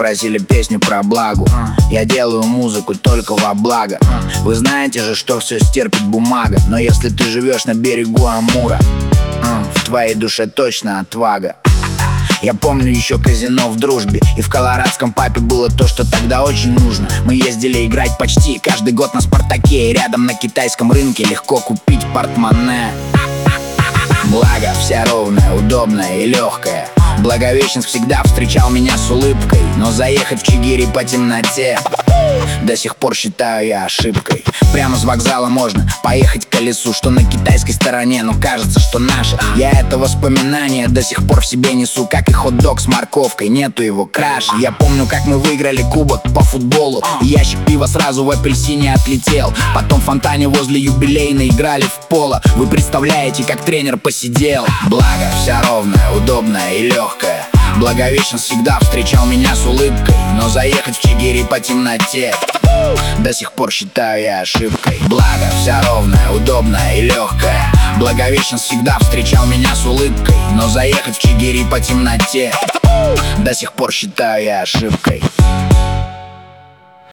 просили песню про благу. Я делаю музыку только во благо. Вы знаете же, что все стерпит бумага. Но если ты живешь на берегу Амура, в твоей душе точно отвага. Я помню еще казино в дружбе, и в колорадском папе было то, что тогда очень нужно. Мы ездили играть почти каждый год на Спартаке, и рядом на китайском рынке легко купить портмоне. Благо, вся ровная, удобная и легкая. Благовещенск всегда встречал меня с улыбкой. Но заехать в Чигири по темноте до сих пор считаю я ошибкой. Прямо с вокзала можно поехать к колесу, что на китайской стороне, но кажется, что наше. Я это воспоминание до сих пор в себе несу, как и хот-дог с морковкой, нету его краше. Я помню, как мы выиграли кубок по футболу, и ящик пива сразу в апельсине отлетел. Потом в фонтане возле юбилейной играли в поло. Вы представляете, как тренер посидел. Благо, вся ровная, удобная и легкая. Благовещенск всегда встречал меня с улыбкой. Но заехать в Чигири по темноте до сих пор считаю я ошибкой. Благо, вся ровная, удобная и легкая. Благовещенск всегда встречал меня с улыбкой. Но заехать в Чигири по темноте до сих пор считаю я ошибкой.